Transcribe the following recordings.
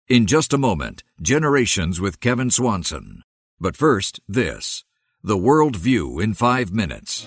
In just a moment, Generations with Kevin Swanson. But first, this. The World View in 5 minutes.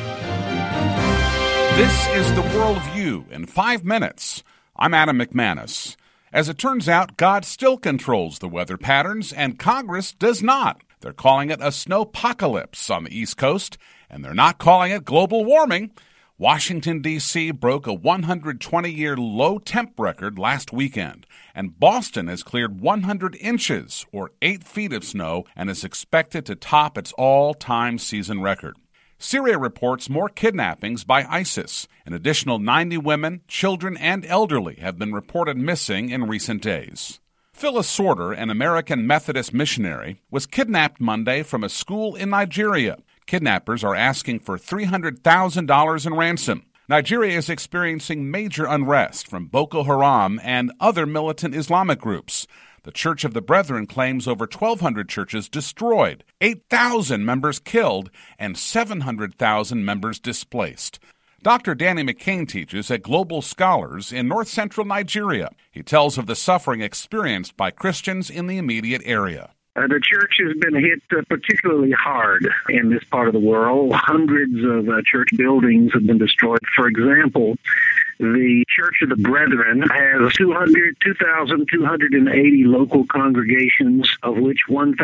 This is The World View in 5 minutes. I'm Adam McManus. As it turns out, God still controls the weather patterns, and Congress does not. They're calling it a snowpocalypse on the East Coast, and they're not calling it global warming. Washington, D.C. broke a 120-year low temp record last weekend, and Boston has cleared 100 inches, or 8 feet of snow, and is expected to top its all-time season record. Syria reports more kidnappings by ISIS. An additional 90 women, children, and elderly have been reported missing in recent days. Phyllis Sorter, an American Methodist missionary, was kidnapped Monday from a school in Nigeria. Kidnappers are asking for $300,000 in ransom. Nigeria is experiencing major unrest from Boko Haram and other militant Islamic groups. The Church of the Brethren claims over 1,200 churches destroyed, 8,000 members killed, and 700,000 members displaced. Dr. Danny McCain teaches at Global Scholars in north-central Nigeria. He tells of the suffering experienced by Christians in the immediate area. The church has been hit particularly hard in this part of the world. Hundreds of church buildings have been destroyed. For example, the Church of the Brethren has 2,280 local congregations, of which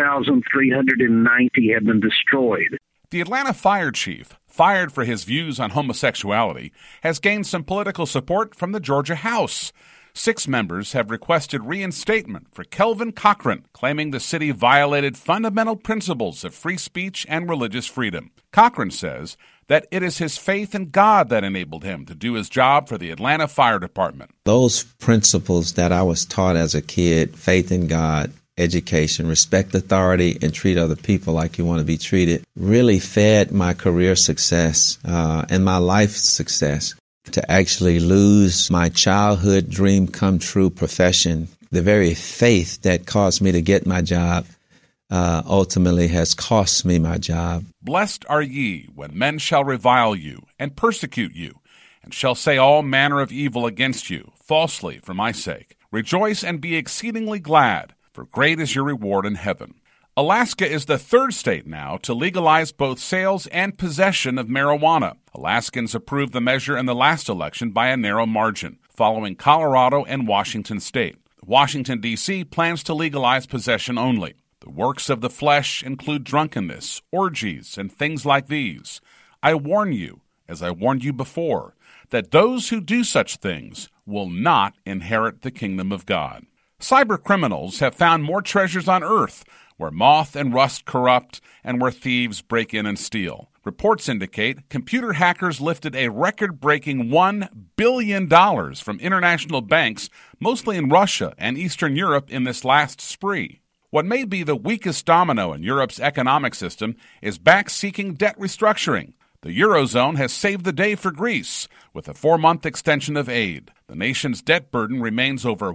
1,390 have been destroyed. The Atlanta fire chief, fired for his views on homosexuality, has gained some political support from the Georgia House. 6 members have requested reinstatement for Kelvin Cochran, claiming the city violated fundamental principles of free speech and religious freedom. Cochran says that it is his faith in God that enabled him to do his job for the Atlanta Fire Department. Those principles that I was taught as a kid, faith in God, education, respect authority, and treat other people like you want to be treated, really fed my career success and my life success. To actually lose my childhood dream come true profession, the very faith that caused me to get my job, ultimately has cost me my job. Blessed are ye when men shall revile you and persecute you, and shall say all manner of evil against you, falsely for my sake. Rejoice and be exceedingly glad, for great is your reward in heaven. Alaska is the 3rd state now to legalize both sales and possession of marijuana. Alaskans approved the measure in the last election by a narrow margin, following Colorado and Washington state. Washington, D.C. plans to legalize possession only. The works of the flesh include drunkenness, orgies, and things like these. I warn you, as I warned you before, that those who do such things will not inherit the kingdom of God. Cyber criminals have found more treasures on Earth, where moth and rust corrupt and where thieves break in and steal. Reports indicate computer hackers lifted a record-breaking $1 billion from international banks, mostly in Russia and Eastern Europe, in this last spree. What may be the weakest domino in Europe's economic system is back-seeking debt restructuring. The Eurozone has saved the day for Greece with a 4-month extension of aid. The nation's debt burden remains over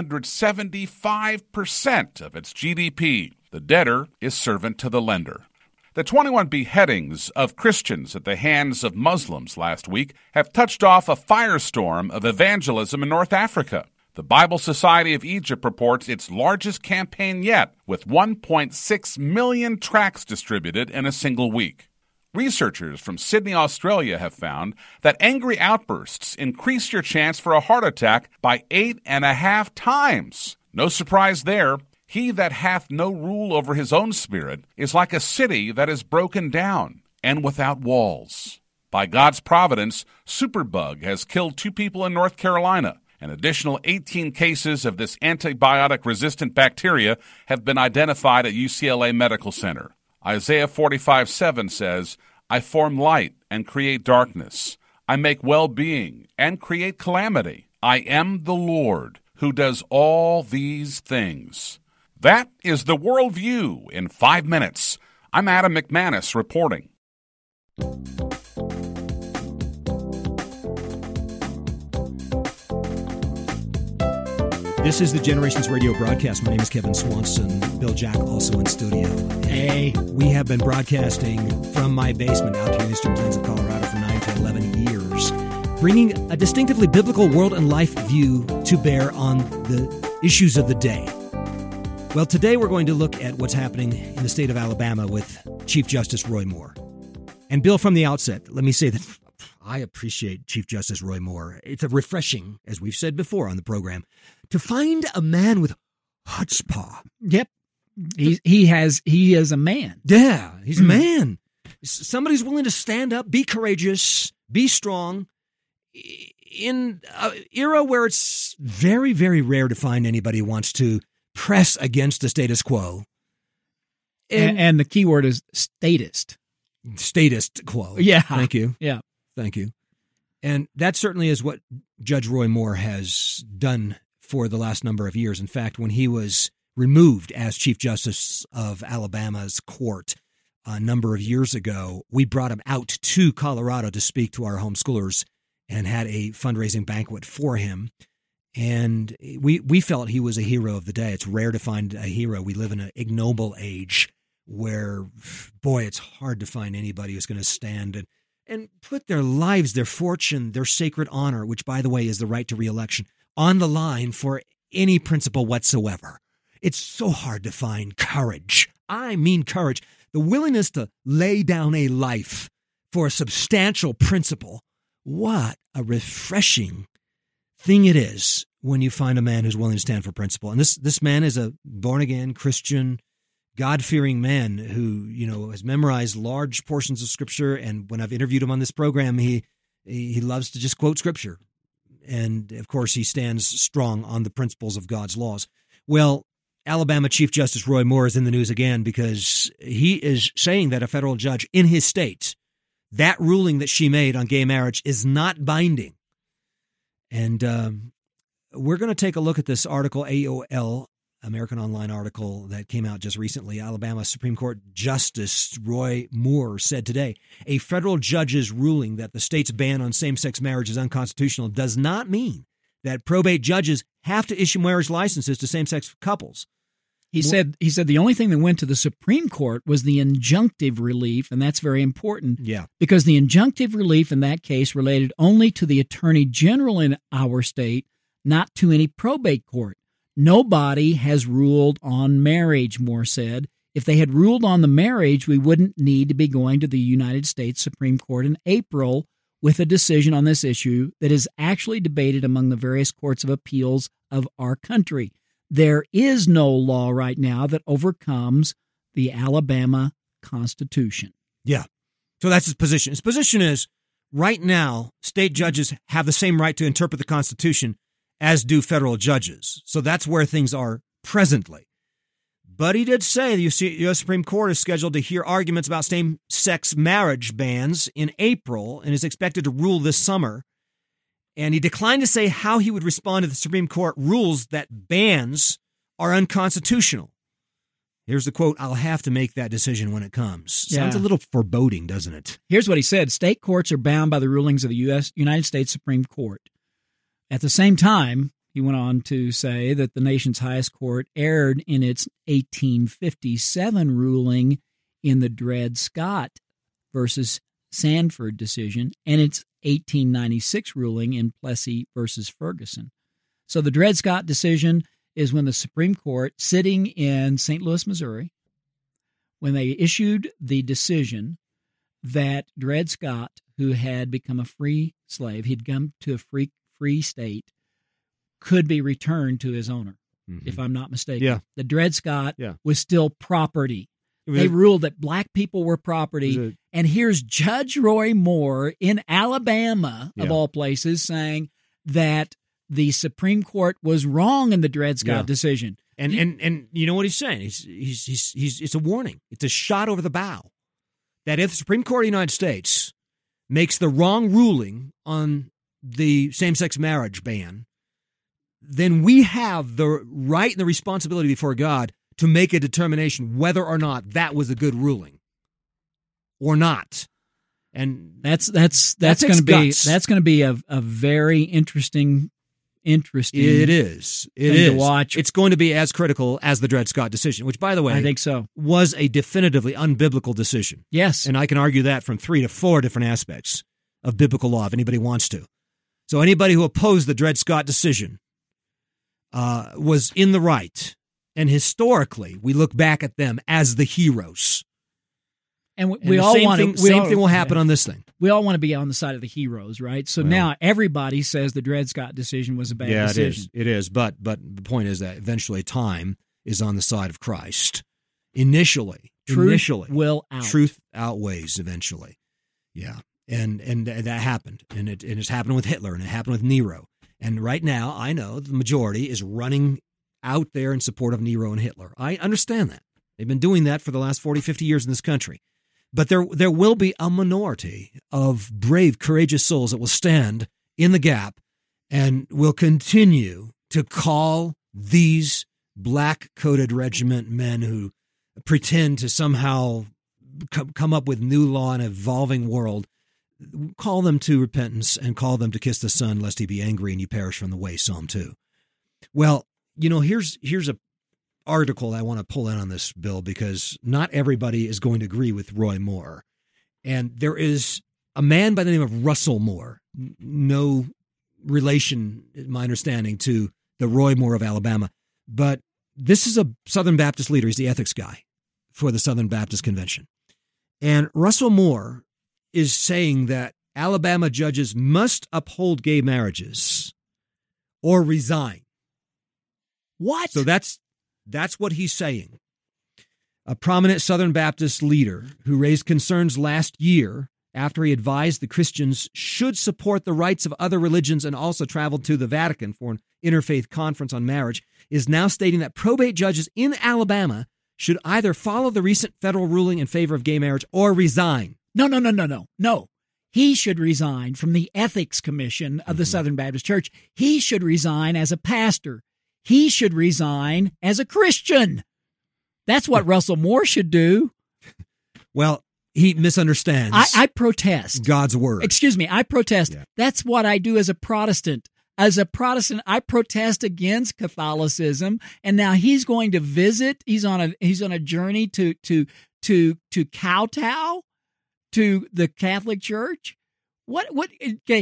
175% of its GDP. The debtor is servant to the lender. The 21 beheadings of Christians at the hands of Muslims last week have touched off a firestorm of evangelism in North Africa. The Bible Society of Egypt reports its largest campaign yet, with 1.6 million tracts distributed in a single week. Researchers from Sydney, Australia have found that angry outbursts increase your chance for a heart attack by 8.5 times. No surprise there. He that hath no rule over his own spirit is like a city that is broken down and without walls. By God's providence, Superbug has killed 2 people in North Carolina. An additional 18 cases of this antibiotic-resistant bacteria have been identified at UCLA Medical Center. Isaiah 45:7 says, I form light and create darkness. I make well-being and create calamity. I am the Lord who does all these things. That is the Worldview in 5 minutes. I'm Adam McManus reporting. This is the Generations Radio broadcast. My name is Kevin Swanson. Bill Jack also in studio. Hey, we have been broadcasting from my basement out here in the Eastern Plains of Colorado for 9 to 11 years, bringing a distinctively biblical world and life view to bear on the issues of the day. Well, today we're going to look at what's happening in the state of Alabama with Chief Justice Roy Moore. And Bill, from the outset, let me say that I appreciate Chief Justice Roy Moore. It's a refreshing, as we've said before on the program, to find a man with chutzpah. Yep. He is a man. Yeah, he's a man. Somebody's willing to stand up, be courageous, be strong. In an era where it's very, very rare to find anybody who wants to press against the status quo. And the key word is statist. Statist quo. Yeah. Thank you. Yeah. Thank you. And that certainly is what Judge Roy Moore has done for the last number of years. In fact, when he was removed as Chief Justice of Alabama's court a number of years ago, we brought him out to Colorado to speak to our homeschoolers and had a fundraising banquet for him. And we felt he was a hero of the day. It's rare to find a hero. We live in an ignoble age where, boy, it's hard to find anybody who's going to stand and put their lives, their fortune, their sacred honor, which, by the way, is the right to reelection, on the line for any principle whatsoever. It's so hard to find courage. I mean courage. The willingness to lay down a life for a substantial principle. What a refreshing thing it is when you find a man who's willing to stand for principle. And this man is a born-again Christian, God-fearing man who, has memorized large portions of Scripture. And when I've interviewed him on this program, he loves to just quote Scripture. And, of course, he stands strong on the principles of God's laws. Well, Alabama Chief Justice Roy Moore is in the news again because he is saying that a federal judge in his state, that ruling that she made on gay marriage is not binding. And we're going to take a look at this article, AOL, American Online article that came out just recently. Alabama Supreme Court Justice Roy Moore said today, a federal judge's ruling that the state's ban on same-sex marriage is unconstitutional does not mean that probate judges have to issue marriage licenses to same-sex couples. He said the only thing that went to the Supreme Court was the injunctive relief, and that's very important. Yeah. Because the injunctive relief in that case related only to the Attorney General in our state, not to any probate court. Nobody has ruled on marriage, Moore said. If they had ruled on the marriage, we wouldn't need to be going to the United States Supreme Court in April with a decision on this issue that is actually debated among the various courts of appeals of our country. There is no law right now that overcomes the Alabama Constitution. Yeah. So that's his position. His position is, right now, state judges have the same right to interpret the Constitution as do federal judges. So that's where things are presently. But he did say the U.S. Supreme Court is scheduled to hear arguments about same-sex marriage bans in April and is expected to rule this summer. And he declined to say how he would respond to the Supreme Court rules that bans are unconstitutional. Here's the quote, "I'll have to make that decision when it comes." Sounds a little foreboding, doesn't it? Here's what he said. State courts are bound by the rulings of the United States Supreme Court. At the same time, he went on to say that the nation's highest court erred in its 1857 ruling in the Dred Scott versus Sanford decision and its 1896 ruling in Plessy versus Ferguson. So the Dred Scott decision is when the Supreme Court, sitting in St. Louis, Missouri, when they issued the decision that Dred Scott, who had become a free slave, he'd come to a free state, could be returned to his owner, if I'm not mistaken. Yeah. The Dred Scott was still property. They ruled that black people were property. And here's Judge Roy Moore in Alabama, of all places, saying that the Supreme Court was wrong in the Dred Scott decision. And you know what he's saying? He's it's a warning. It's a shot over the bow that if the Supreme Court of the United States makes the wrong ruling on the same-sex marriage ban, then we have the right and the responsibility before God to make a determination whether or not that was a good ruling or not. And that's going to be a very interesting it is to watch. It's going to be as critical as the Dred Scott decision, which, by the way, I think so, was a definitively unbiblical decision. Yes. And I can argue that from 3 to 4 different aspects of biblical law if anybody wants to. So anybody who opposed the Dred Scott decision was in the right. And historically, we look back at them as the heroes. And we all want to. Same thing will happen on this thing. We all want to be on the side of the heroes, right? So now everybody says the Dred Scott decision was a bad decision. It is. But the point is that eventually time is on the side of Christ. Initially, truth will out. Truth outweighs eventually. Yeah, and that happened, and it's happened with Hitler, and it happened with Nero. And right now, I know the majority is running out there in support of Nero and Hitler. I understand that. They've been doing that for the last 40, 50 years in this country. But there will be a minority of brave, courageous souls that will stand in the gap and will continue to call these black-coated regiment men who pretend to somehow come up with new law in an evolving world, call them to repentance and call them to kiss the Son, lest he be angry and you perish from the way, Psalm 2. Well, here's a article I want to pull in on this, Bill, because not everybody is going to agree with Roy Moore. And there is a man by the name of Russell Moore, no relation, in my understanding, to the Roy Moore of Alabama. But this is a Southern Baptist leader. He's the ethics guy for the Southern Baptist Convention. And Russell Moore is saying that Alabama judges must uphold gay marriages or resign. What? So that's what he's saying. A prominent Southern Baptist leader who raised concerns last year after he advised the Christians should support the rights of other religions and also traveled to the Vatican for an interfaith conference on marriage is now stating that probate judges in Alabama should either follow the recent federal ruling in favor of gay marriage or resign. No. He should resign from the Ethics Commission of the Southern Baptist Church. He should resign as a pastor. He should resign as a Christian. That's what Russell Moore should do. Well, he misunderstands. I protest. God's word. Excuse me, I protest. Yeah. That's what I do as a Protestant. As a Protestant, I protest against Catholicism, and now he's going to visit. He's on a journey to kowtow to the Catholic Church. What? Okay.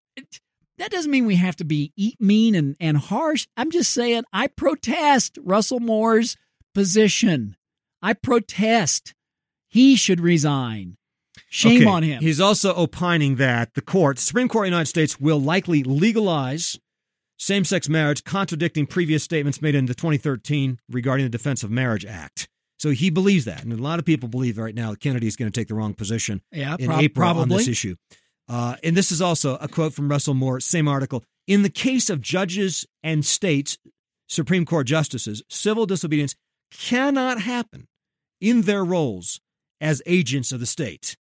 That doesn't mean we have to be mean and harsh. I'm just saying I protest Russell Moore's position. I protest. He should resign. Shame on him. He's also opining that the Supreme Court of the United States will likely legalize same-sex marriage, contradicting previous statements made in the 2013 regarding the Defense of Marriage Act. So he believes that. And a lot of people believe right now that Kennedy is going to take the wrong position in April on this issue. And this is also a quote from Russell Moore, same article. In the case of judges and states, Supreme Court justices, civil disobedience cannot happen in their roles as agents of the state.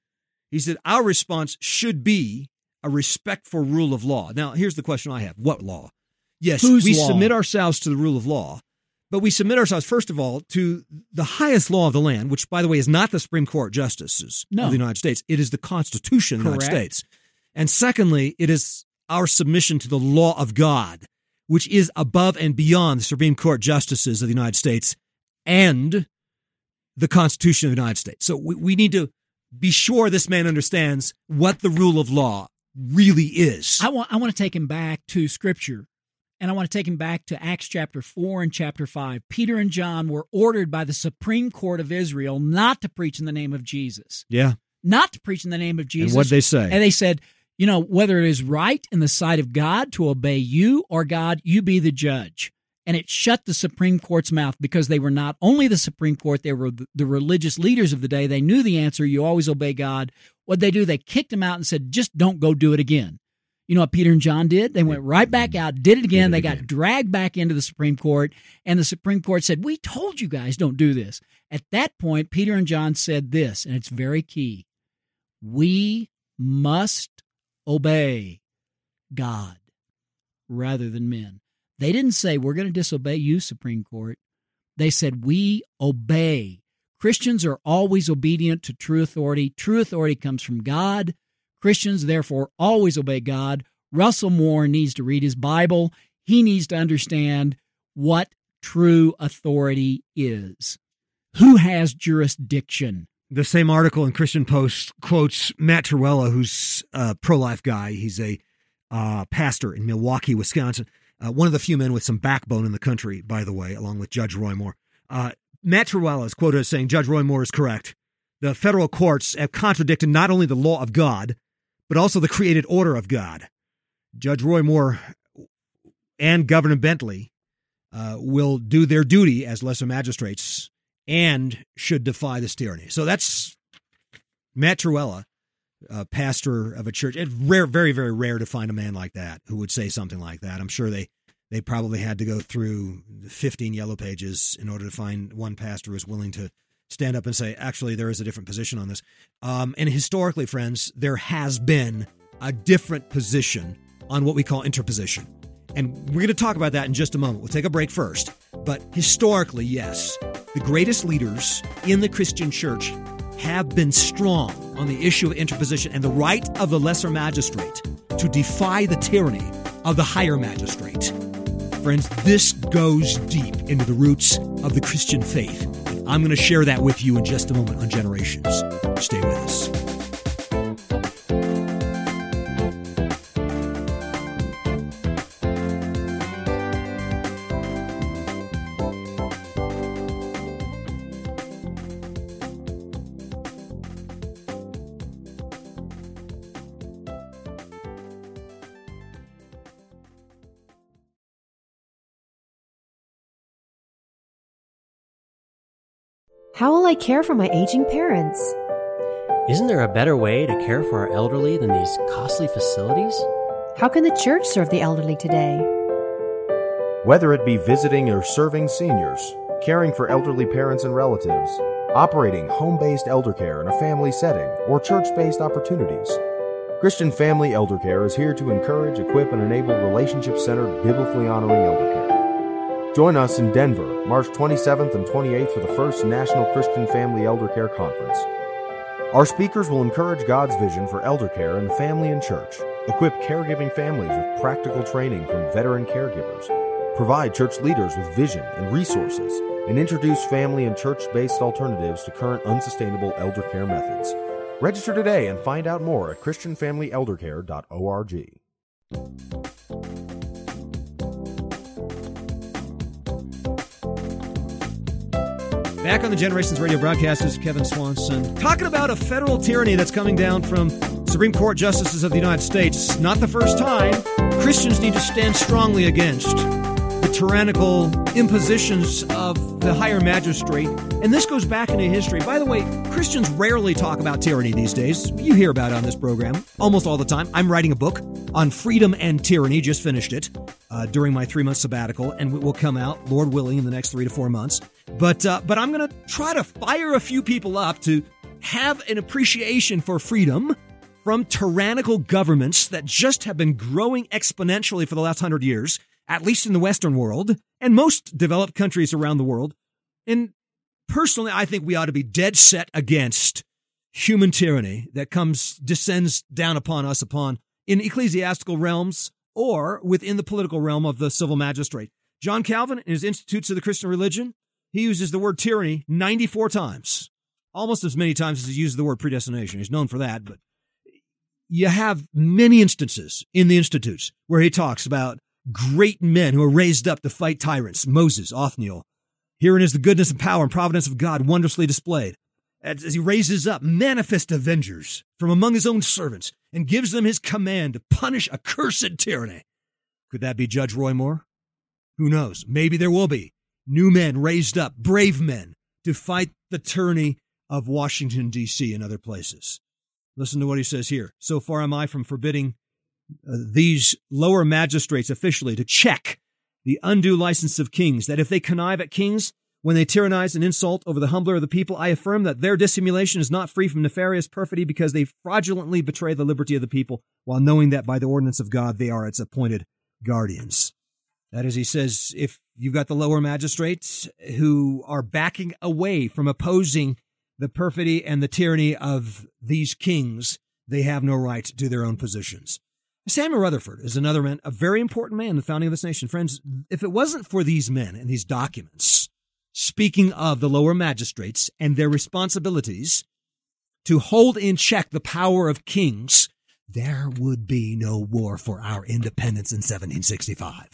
He said, our response should be a respect for rule of law. Now, here's the question I have. What law? Yes, we submit ourselves to the rule of law, but we submit ourselves, first of all, to the highest law of the land, which, by the way, is not the Supreme Court justices of the United States. It is the Constitution of the United States. And secondly, it is our submission to the law of God, which is above and beyond the Supreme Court justices of the United States and the Constitution of the United States. So we need to be sure this man understands what the rule of law really is. I want to take him back to Scripture, and I want to take him back to Acts chapter 4 and chapter 5. Peter and John were ordered by the Supreme Court of Israel not to preach in the name of Jesus. Yeah. Not to preach in the name of Jesus. And what did they say? And they said, whether it is right in the sight of God to obey you or God, you be the judge. And it shut the Supreme Court's mouth because they were not only the Supreme Court, they were the religious leaders of the day. They knew the answer, you always obey God. What'd they do? They kicked him out and said, just don't go do it again. You know what Peter and John did? They went right back out, did it again. They got dragged back into the Supreme Court, and the Supreme Court said, we told you guys don't do this. At that point, Peter and John said this, and it's very key. We must obey God rather than men. They didn't say, we're going to disobey you, Supreme Court. They said, we obey. Christians are always obedient to true authority. True authority comes from God. Christians, therefore, always obey God. Russell Moore needs to read his Bible. He needs to understand what true authority is. Who has jurisdiction? The same article in Christian Post quotes Matt Trewhella, who's a pro-life guy. He's a pastor in Milwaukee, Wisconsin. one of the few men with some backbone in the country, by the way, along with Judge Roy Moore. Matt Trewhella is quoted as saying, Judge Roy Moore is correct. The federal courts have contradicted not only the law of God, but also the created order of God. Judge Roy Moore and Governor Bentley will do their duty as lesser magistrates and should defy this tyranny. So that's Matt Trewhella, pastor of a church. It's rare, very, very rare to find a man like that who would say something like that. I'm sure they probably had to go through 15 yellow pages in order to find one pastor who's willing to stand up and say, actually, there is a different position on this. And historically, friends, there has been a different position on what we call interposition. And we're going to talk about that in just a moment. We'll take a break first. But historically, yes, the greatest leaders in the Christian church have been strong on the issue of interposition and the right of the lesser magistrate to defy the tyranny of the higher magistrate. Friends, this goes deep into the roots of the Christian faith. I'm going to share that with you in just a moment on Generations. Stay with us. How will I care for my aging parents? Isn't there a better way to care for our elderly than these costly facilities? How can the church serve the elderly today? Whether it be visiting or serving seniors, caring for elderly parents and relatives, operating home-based elder care in a family setting, or church-based opportunities, Christian Family Elder Care is here to encourage, equip, and enable relationship-centered, biblically honoring elder care. Join us in Denver, March 27th and 28th for the first National Christian Family Elder Care Conference. Our speakers will encourage God's vision for elder care in the family and church, equip caregiving families with practical training from veteran caregivers, provide church leaders with vision and resources, and introduce family and church-based alternatives to current unsustainable elder care methods. Register today and find out more at ChristianFamilyElderCare.org. Back on the Generations Radio broadcast is Kevin Swanson, talking about a federal tyranny that's coming down from Supreme Court justices of the United States. Not the first time. Christians need to stand strongly against the tyrannical impositions of the higher magistrate. And this goes back into history. By the way, Christians rarely talk about tyranny these days. You hear about it on this program almost all the time. I'm writing a book on freedom and tyranny. Just finished it during my 3-month sabbatical, and it will come out, Lord willing, in the next 3 to 4 months. But I'm going to try to fire a few people up to have an appreciation for freedom from tyrannical governments that just have been growing exponentially for the last 100 years, at least in the Western world and most developed countries around the world. And personally, I think we ought to be dead set against human tyranny that descends down upon us in ecclesiastical realms or within the political realm of the civil magistrate. John Calvin, in his Institutes of the Christian Religion, he uses the word tyranny 94 times, almost as many times as he uses the word predestination. He's known for that, but you have many instances in the Institutes where he talks about great men who are raised up to fight tyrants. Moses, Othniel. Herein is the goodness and power and providence of God wondrously displayed, as he raises up manifest avengers from among his own servants and gives them his command to punish accursed tyranny. Could that be Judge Roy Moore? Who knows? Maybe there will be new men raised up, brave men, to fight the tyranny of Washington, D.C. and other places. Listen to what he says here. So far am I from forbidding these lower magistrates officially to check the undue license of kings, that if they connive at kings when they tyrannize and insult over the humbler of the people, I affirm that their dissimulation is not free from nefarious perfidy because they fraudulently betray the liberty of the people while knowing that by the ordinance of God they are its appointed guardians. That is, he says, if you've got the lower magistrates who are backing away from opposing the perfidy and the tyranny of these kings, they have no right to their own positions. Samuel Rutherford is another man, a very important man in the founding of this nation. Friends, if it wasn't for these men and these documents, speaking of the lower magistrates and their responsibilities to hold in check the power of kings, there would be no war for our independence in 1765.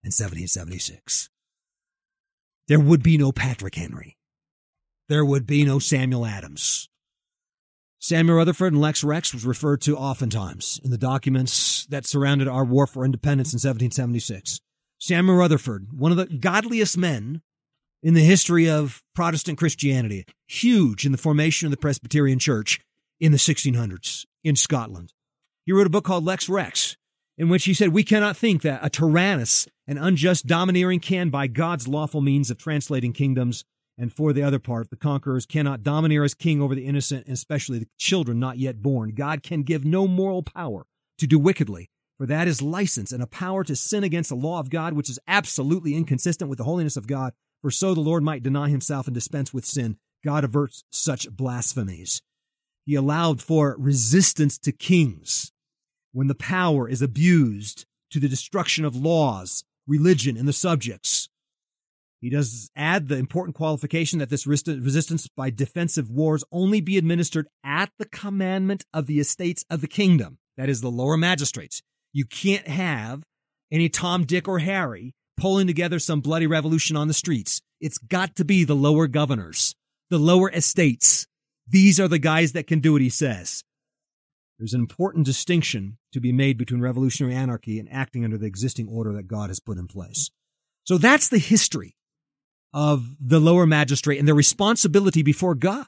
in 1776. There would be no Patrick Henry. There would be no Samuel Adams. Samuel Rutherford and Lex Rex was referred to oftentimes in the documents that surrounded our war for independence in 1776. Samuel Rutherford, one of the godliest men in the history of Protestant Christianity, huge in the formation of the Presbyterian Church in the 1600s in Scotland. He wrote a book called Lex Rex, in which he said, "We cannot think that a tyrannous and unjust domineering can, by God's lawful means of translating kingdoms, and for the other part, the conquerors cannot domineer as king over the innocent, and especially the children not yet born. God can give no moral power to do wickedly, for that is license and a power to sin against the law of God, which is absolutely inconsistent with the holiness of God. For so the Lord might deny himself and dispense with sin. God averts such blasphemies." He allowed for resistance to kings when the power is abused to the destruction of laws, religion, and the subjects. He does add the important qualification that this resistance by defensive wars only be administered at the commandment of the estates of the kingdom, that is, the lower magistrates. You can't have any Tom, Dick, or Harry pulling together some bloody revolution on the streets. It's got to be the lower governors, the lower estates. These are the guys that can do what he says. There's an important distinction to be made between revolutionary anarchy and acting under the existing order that God has put in place. So that's the history of the lower magistrate and their responsibility before God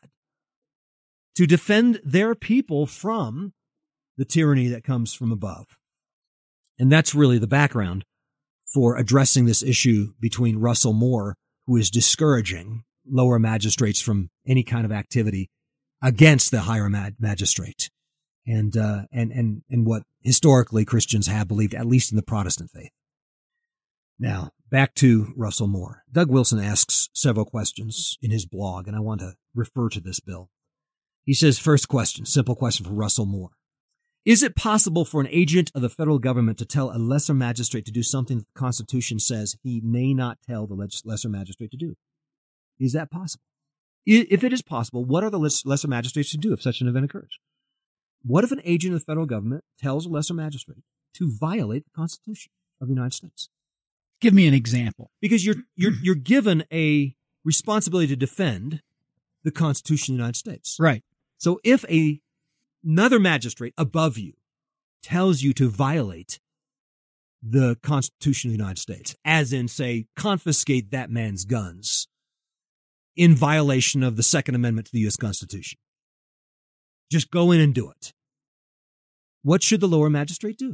to defend their people from the tyranny that comes from above. And that's really the background for addressing this issue between Russell Moore, who is discouraging lower magistrates from any kind of activity against the higher magistrate, and what historically Christians have believed, at least in the Protestant faith. Now, back to Russell Moore. Doug Wilson asks several questions in his blog, and I want to refer to this bill. He says, first question, simple question for Russell Moore. Is it possible for an agent of the federal government to tell a lesser magistrate to do something that the Constitution says he may not tell the lesser magistrate to do? Is that possible? If it is possible, what are the lesser magistrates to do if such an event occurs? What if an agent of the federal government tells a lesser magistrate to violate the Constitution of the United States? Give me an example. Because you're given a responsibility to defend the Constitution of the United States. Right. So if another magistrate above you tells you to violate the Constitution of the United States, as in, say, confiscate that man's guns in violation of the Second Amendment to the U.S. Constitution, just go in and do it. What should the lower magistrate do?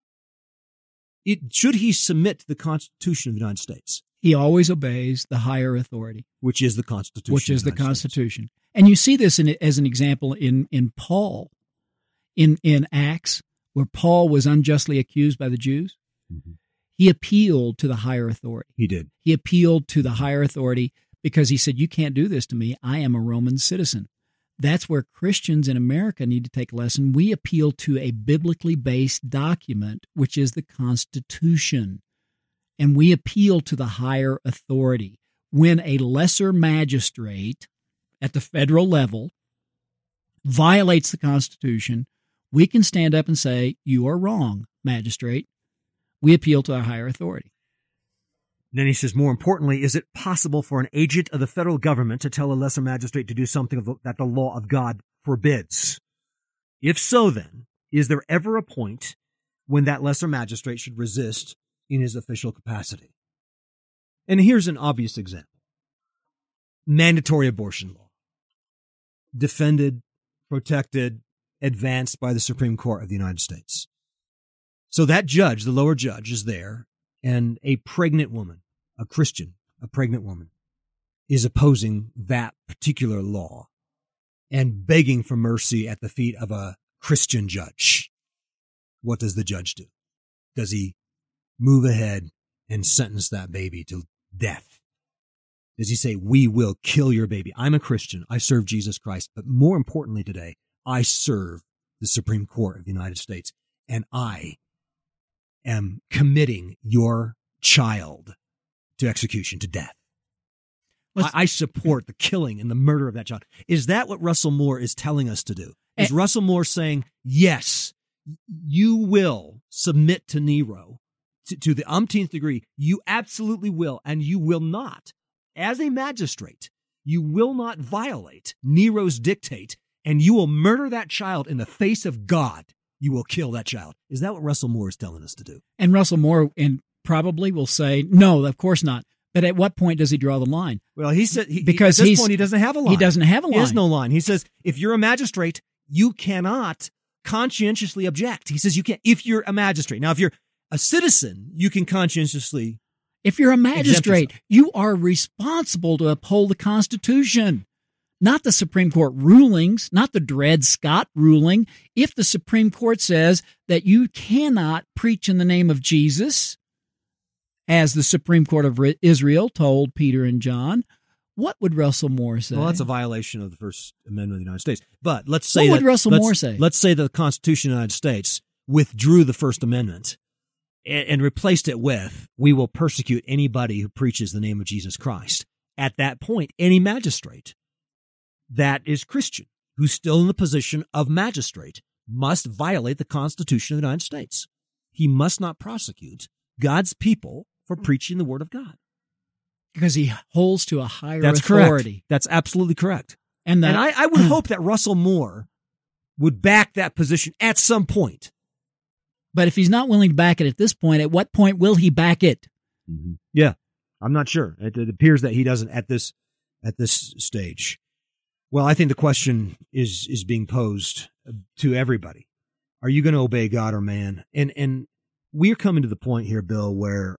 Should he submit to the Constitution of the United States? He always obeys the higher authority, which is the Constitution. Which is the Constitution. And you see this as an example in Paul, in Acts, where Paul was unjustly accused by the Jews. Mm-hmm. He appealed to the higher authority. He did. He appealed to the higher authority because he said, "You can't do this to me. I am a Roman citizen." That's where Christians in America need to take a lesson. We appeal to a biblically based document, which is the Constitution, and we appeal to the higher authority. When a lesser magistrate at the federal level violates the Constitution, we can stand up and say, "You are wrong, magistrate." We appeal to our higher authority. Then he says, more importantly, is it possible for an agent of the federal government to tell a lesser magistrate to do something that the law of God forbids? If so, then, is there ever a point when that lesser magistrate should resist in his official capacity? And here's an obvious example. Mandatory abortion law. Defended, protected, advanced by the Supreme Court of the United States. So that judge, the lower judge, is there, and a pregnant woman, a Christian, a pregnant woman, is opposing that particular law and begging for mercy at the feet of a Christian judge. What does the judge do? Does he move ahead and sentence that baby to death? Does he say, "We will kill your baby"? I'm a Christian. I serve Jesus Christ. But more importantly today, I serve the Supreme Court of the United States, and I am committing your child to execution, to death. I support the killing and the murder of that child. Is that what Russell Moore is telling us to do? Is Russell Moore saying, yes, you will submit to Nero to the umpteenth degree, you absolutely will, and you will not, as a magistrate, you will not violate Nero's dictate, and you will murder that child in the face of God. You will kill that child. Is that what Russell Moore is telling us to do? And Russell Moore probably will say, no, of course not. But at what point does he draw the line? Well, he said because at this point he doesn't have a line. He doesn't have a line. He has no line. He says if you're a magistrate, you cannot conscientiously object. He says you can't if you're a magistrate. Now, if you're a citizen, you can conscientiously. If you're a magistrate, you are responsible to uphold the Constitution, not the Supreme Court rulings, not the Dred Scott ruling. If the Supreme Court says that you cannot preach in the name of Jesus, as the Supreme Court of Israel told Peter and John, what would Russell Moore say? Well, that's a violation of the First Amendment of the United States. But let's say what would Russell Moore say? Let's say that the Constitution of the United States withdrew the First Amendment and replaced it with, we will persecute anybody who preaches the name of Jesus Christ. At that point, any magistrate that is Christian, who's still in the position of magistrate, must violate the Constitution of the United States. He must not prosecute God's people for preaching the Word of God. Because he holds to a higher That's authority. Correct. That's absolutely correct. And I would hope that Russell Moore would back that position at some point. But if he's not willing to back it at this point, at what point will he back it? Mm-hmm. Yeah, I'm not sure. It appears that he doesn't at this stage. Well, I think the question is being posed to everybody. Are you going to obey God or man? And we're coming to the point here, Bill, where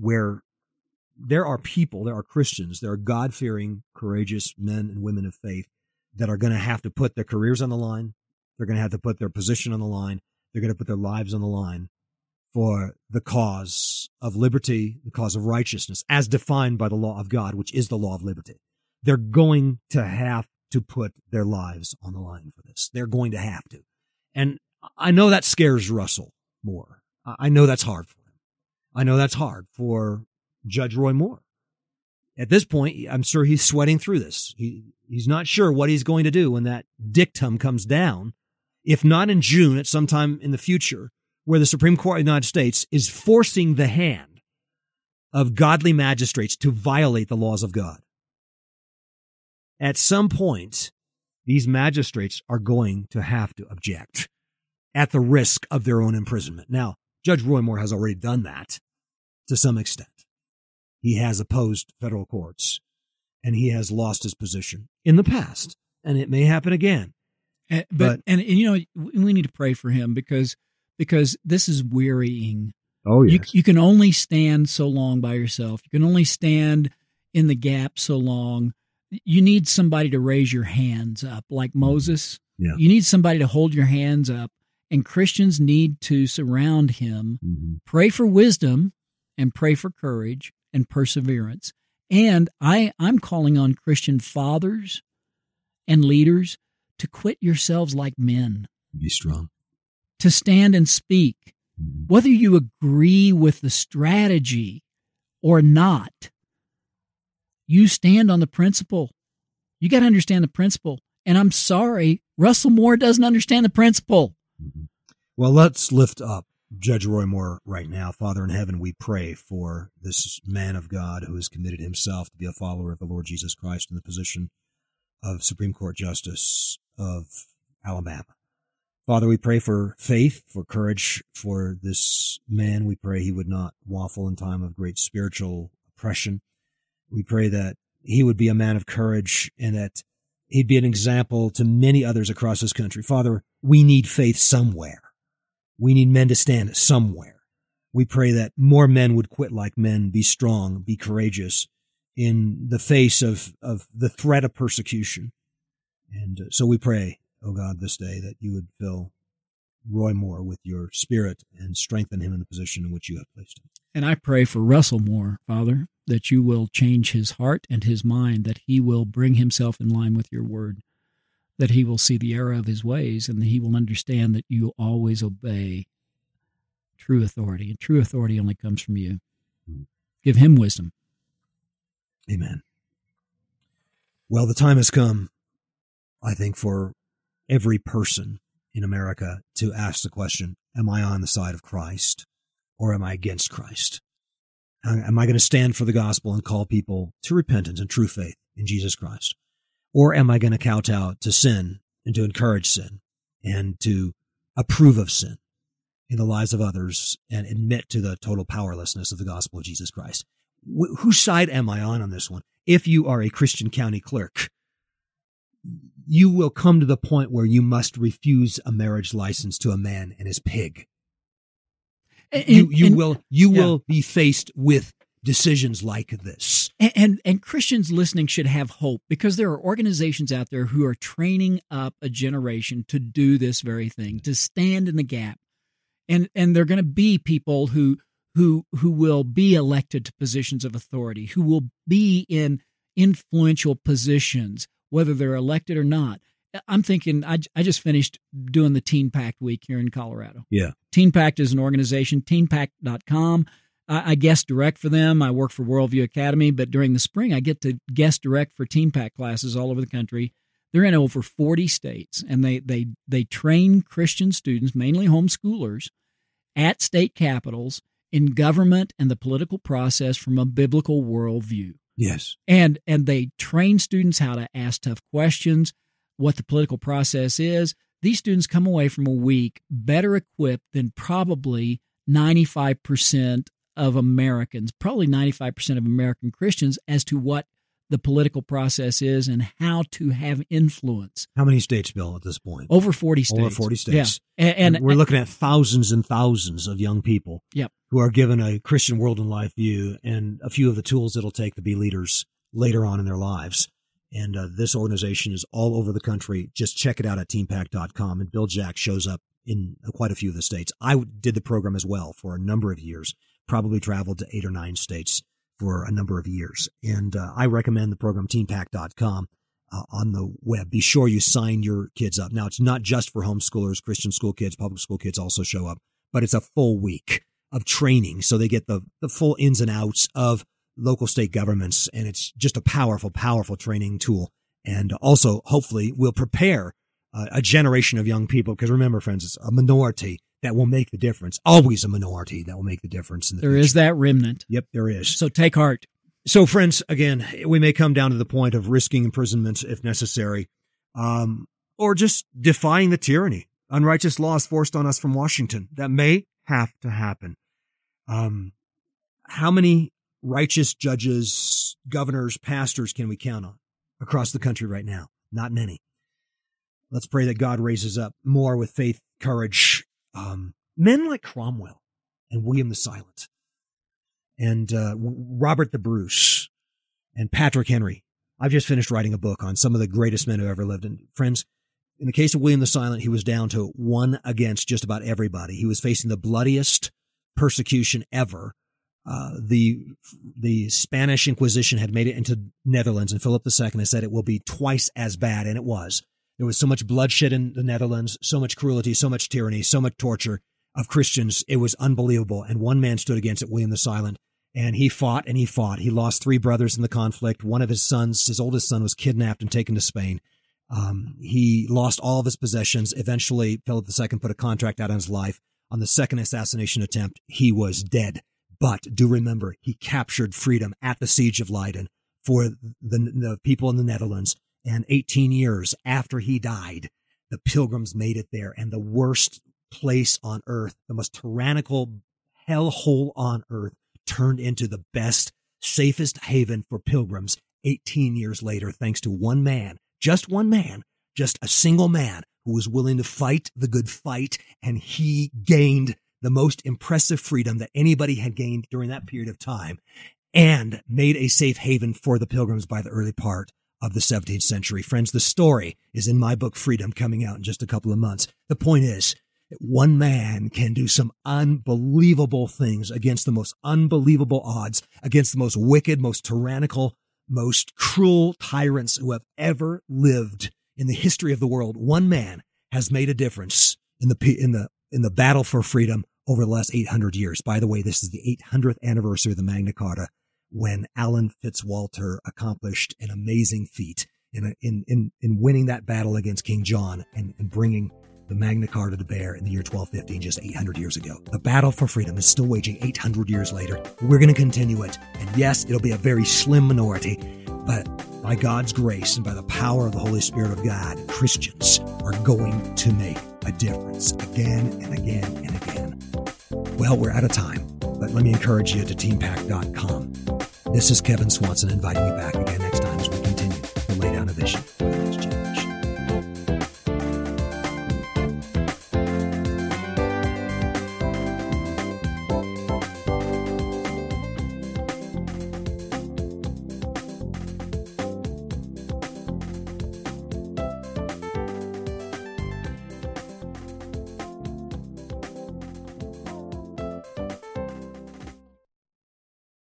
there are people, there are Christians, there are God-fearing, courageous men and women of faith that are going to have to put their careers on the line. They're going to have to put their position on the line. They're going to put their lives on the line for the cause of liberty, the cause of righteousness, as defined by the law of God, which is the law of liberty. They're going to have to put their lives on the line for this. They're going to have to. And I know that scares Russell Moore. I know that's hard for him. I know that's hard for Judge Roy Moore. At this point, I'm sure he's sweating through this. He's not sure what he's going to do when that dictum comes down, if not in June, at some time in the future, where the Supreme Court of the United States is forcing the hand of godly magistrates to violate the laws of God. At some point, these magistrates are going to have to object at the risk of their own imprisonment. Now, Judge Roy Moore has already done that to some extent. He has opposed federal courts, and he has lost his position in the past, and it may happen again. But you know, we need to pray for him because this is wearying. Oh, yes. You can only stand so long by yourself. You can only stand in the gap so long. You need somebody to raise your hands up, like Moses. Yeah. You need somebody to hold your hands up, and Christians need to surround him. Mm-hmm. Pray for wisdom and pray for courage and perseverance. And I'm calling on Christian fathers and leaders to quit yourselves like men. Be strong. To stand and speak. Mm-hmm. Whether you agree with the strategy or not, you stand on the principle. You got to understand the principle. And I'm sorry, Russell Moore doesn't understand the principle. Mm-hmm. Well, let's lift up Judge Roy Moore right now. Father in heaven, we pray for this man of God who has committed himself to be a follower of the Lord Jesus Christ in the position of Supreme Court Justice of Alabama. Father, we pray for faith, for courage for this man. We pray he would not waffle in time of great spiritual oppression. We pray that he would be a man of courage and that he'd be an example to many others across this country. Father, we need faith somewhere. We need men to stand somewhere. We pray that more men would quit like men, be strong, be courageous in the face of the threat of persecution. And so we pray, oh God, this day that you would fill Roy Moore with your spirit and strengthen him in the position in which you have placed him. And I pray for Russell Moore, Father, that you will change his heart and his mind, that he will bring himself in line with your word, that he will see the error of his ways, and that he will understand that you always obey true authority, and true authority only comes from you. Give him wisdom. Amen. Well, the time has come, I think, for every person in America to ask the question, am I on the side of Christ or am I against Christ? Am I going to stand for the gospel and call people to repentance and true faith in Jesus Christ? Or am I going to kowtow to sin and to encourage sin and to approve of sin in the lives of others and admit to the total powerlessness of the gospel of Jesus Christ? Whose side am I on this one? If you are a Christian county clerk, you will come to the point where you must refuse a marriage license to a man and his pig. You will be faced with decisions like this. And Christians listening should have hope, because there are organizations out there who are training up a generation to do this very thing, to stand in the gap. And there are going to be people who will be elected to positions of authority, who will be in influential positions, whether they're elected or not. I'm thinking, I just finished doing the Teen Pact Week here in Colorado. Yeah. Teen Pact is an organization, teenpact.com. I guest direct for them. I work for Worldview Academy, but during the spring, I get to guest direct for Teen Pact classes all over the country. They're in over 40 states, and they train Christian students, mainly homeschoolers, at state capitals in government and the political process from a biblical worldview. Yes. And they train students how to ask tough questions, what the political process is. These students come away from a week better equipped than probably 95% of Americans, probably 95% of American Christians, as to what the political process is and how to have influence. How many states, Bill, at this point? Over 40 states. Over 40 states. Yeah. And we're looking at thousands and thousands of young people who are given a Christian world and life view and a few of the tools it'll take to be leaders later on in their lives. And this organization is all over the country. Just check it out at teenpact.com. And Bill Jack shows up in quite a few of the states. I did the program as well for a number of years, probably traveled to 8 or 9 states for a number of years. And I recommend the program, teenpact.com, on the web. Be sure you sign your kids up. Now, it's not just for homeschoolers. Christian school kids, public school kids also show up. But it's a full week of training, so they get the full ins and outs of local state governments, and it's just a powerful, powerful training tool. And also, hopefully, will prepare a generation of young people, because remember, friends, it's a minority that will make the difference. Always a minority that will make the difference in the future. There is that remnant. Yep, there is. So take heart. So, friends, again, we may come down to the point of risking imprisonment if necessary, or just defying the tyranny, unrighteous laws forced on us from Washington. That may have to happen. How many righteous judges, governors, pastors can we count on across the country right now? Not many. Let's pray that God raises up more with faith, courage, men like Cromwell and William the Silent and Robert the Bruce and Patrick Henry. I've just finished writing a book on some of the greatest men who ever lived. And friends, in the case of William the Silent, he was down to one against just about everybody. He was facing the bloodiest persecution ever. The Spanish Inquisition had made it into Netherlands, and Philip II has said it will be twice as bad, and it was. There was so much bloodshed in the Netherlands, so much cruelty, so much tyranny, so much torture of Christians. It was unbelievable. And one man stood against it, William the Silent, and he fought and he fought. He lost 3 brothers in the conflict. One of his sons, his oldest son, was kidnapped and taken to Spain. He lost all of his possessions. Eventually, Philip II put a contract out on his life. On the second assassination attempt, he was dead. But do remember, he captured freedom at the Siege of Leiden for the people in the Netherlands. And 18 years after he died, the Pilgrims made it there. And the worst place on earth, the most tyrannical hellhole on earth, turned into the best, safest haven for pilgrims 18 years later, thanks to one man, just a single man who was willing to fight the good fight. And he gained the most impressive freedom that anybody had gained during that period of time and made a safe haven for the Pilgrims by the early part of the 17th century. Friends, the story is in my book, Freedom, coming out in just a couple of months. The point is, one man can do some unbelievable things against the most unbelievable odds, against the most wicked, most tyrannical, most cruel tyrants who have ever lived in the history of the world. One man has made a difference in the battle for freedom over the last 800 years. By the way, this is the 800th anniversary of the Magna Carta, when Alan Fitzwalter accomplished an amazing feat in winning that battle against King John and bringing the Magna Carta to bear in the year 1215, just 800 years ago. The battle for freedom is still waging 800 years later. We're going to continue it. And yes, it'll be a very slim minority, but by God's grace and by the power of the Holy Spirit of God, Christians are going to make a difference again and again and again. Well, we're out of time, but let me encourage you to teampack.com. This is Kevin Swanson inviting you back again next time.